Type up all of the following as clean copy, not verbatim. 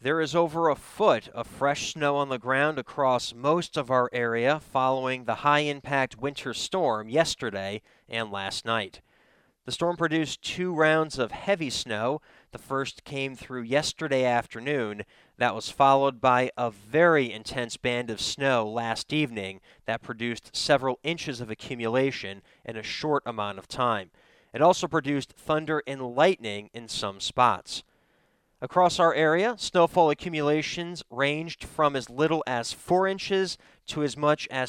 There is over a foot of fresh snow on the ground across most of our area following the high-impact winter storm yesterday and last night. The storm produced 2 rounds of heavy snow. The first came through yesterday afternoon. That was followed by a very intense band of snow last evening that produced several inches of accumulation in a short amount of time. It also produced thunder and lightning in some spots. Across our area, snowfall accumulations ranged from as little as 4 inches to as much as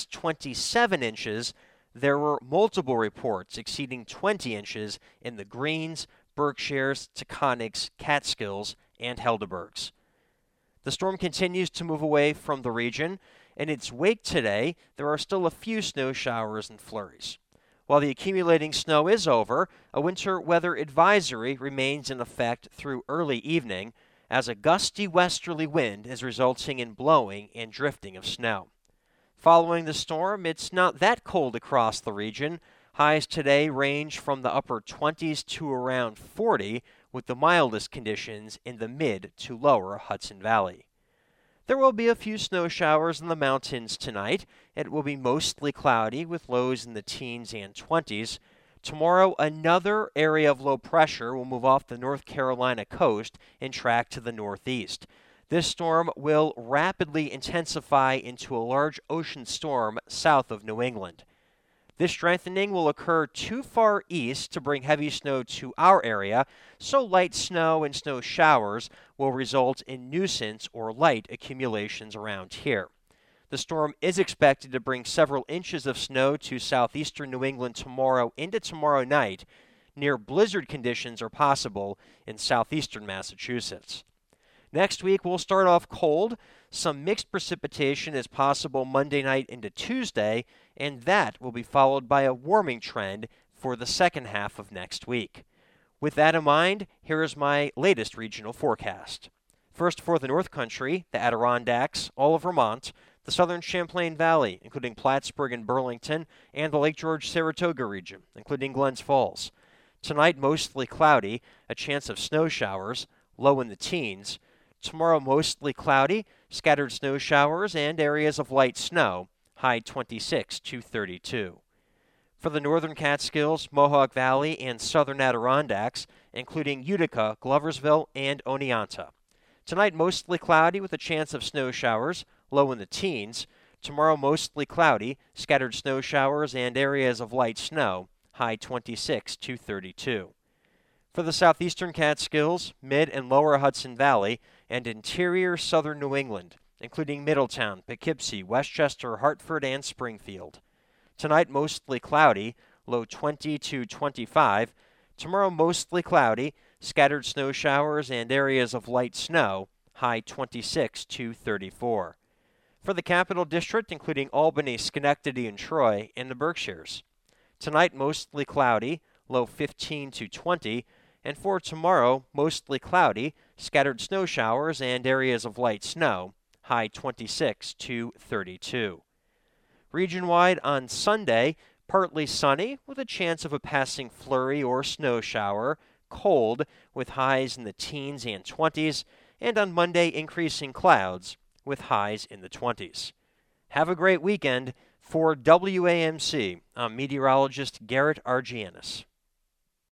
27 inches. There were multiple reports exceeding 20 inches in the Greens, Berkshires, Taconics, Catskills, and Helderbergs. The storm continues to move away from the region. In its wake today, there are still a few snow showers and flurries. While the accumulating snow is over, a winter weather advisory remains in effect through early evening, as a gusty westerly wind is resulting in blowing and drifting of snow. Following the storm, it's not that cold across the region. Highs today range from the upper 20s to around 40, with the mildest conditions in the mid to lower Hudson Valley. There will be a few snow showers in the mountains tonight. It will be mostly cloudy with lows in the teens and 20s. Tomorrow, another area of low pressure will move off the North Carolina coast and track to the northeast. This storm will rapidly intensify into a large ocean storm south of New England. This strengthening will occur too far east to bring heavy snow to our area, so light snow and snow showers will result in nuisance or light accumulations around here. The storm is expected to bring several inches of snow to southeastern New England tomorrow into tomorrow night. Near blizzard conditions are possible in southeastern Massachusetts. Next week, we'll start off cold. Some mixed precipitation is possible Monday night into Tuesday, and that will be followed by a warming trend for the second half of next week. With that in mind, here is my latest regional forecast. First, for the North Country, the Adirondacks, all of Vermont, the southern Champlain Valley, including Plattsburgh and Burlington, and the Lake George-Saratoga region, including Glens Falls. Tonight, mostly cloudy, a chance of snow showers, low in the teens. Tomorrow, mostly cloudy, scattered snow showers and areas of light snow, high 26 to 32. For the northern Catskills, Mohawk Valley, and southern Adirondacks, including Utica, Gloversville, and Oneonta. Tonight, mostly cloudy with a chance of snow showers, low in the teens. Tomorrow, mostly cloudy, scattered snow showers and areas of light snow, high 26 to 32. For the southeastern Catskills, mid and lower Hudson Valley, and interior southern New England, including Middletown, Poughkeepsie, Westchester, Hartford, and Springfield. Tonight, mostly cloudy, low 20 to 25. Tomorrow, mostly cloudy, scattered snow showers and areas of light snow, high 26 to 34. For the Capital District, including Albany, Schenectady, and Troy, and the Berkshires. Tonight, mostly cloudy, low 15 to 20. And for tomorrow, mostly cloudy, scattered snow showers and areas of light snow, high 26 to 32. Region-wide on Sunday, partly sunny with a chance of a passing flurry or snow shower, cold with highs in the teens and 20s, and on Monday, increasing clouds with highs in the 20s. Have a great weekend. For WAMC, I'm meteorologist Garrett Argianis.